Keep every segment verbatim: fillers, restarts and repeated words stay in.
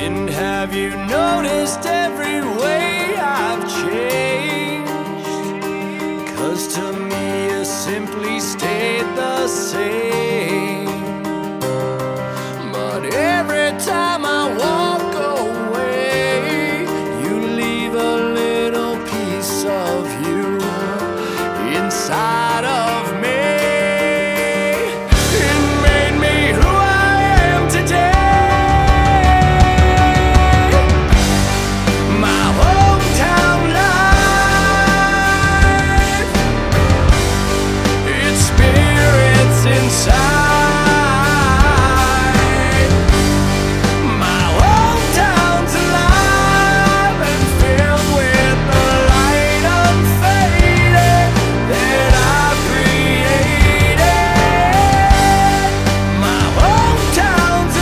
And have you noticed every way I've changed? 'Cause to me you simply stayed the same. But every time I walk away, you leave a little piece of you inside of me. It made me who I am today. My hometown life, its spirits inside. My hometown's alive and filled with the light unfading that I've created. My hometown's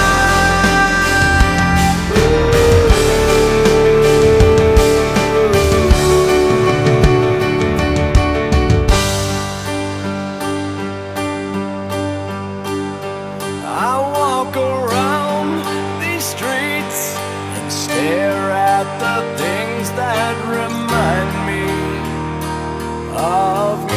alive. I walk around these streets and stare at the things that remind me of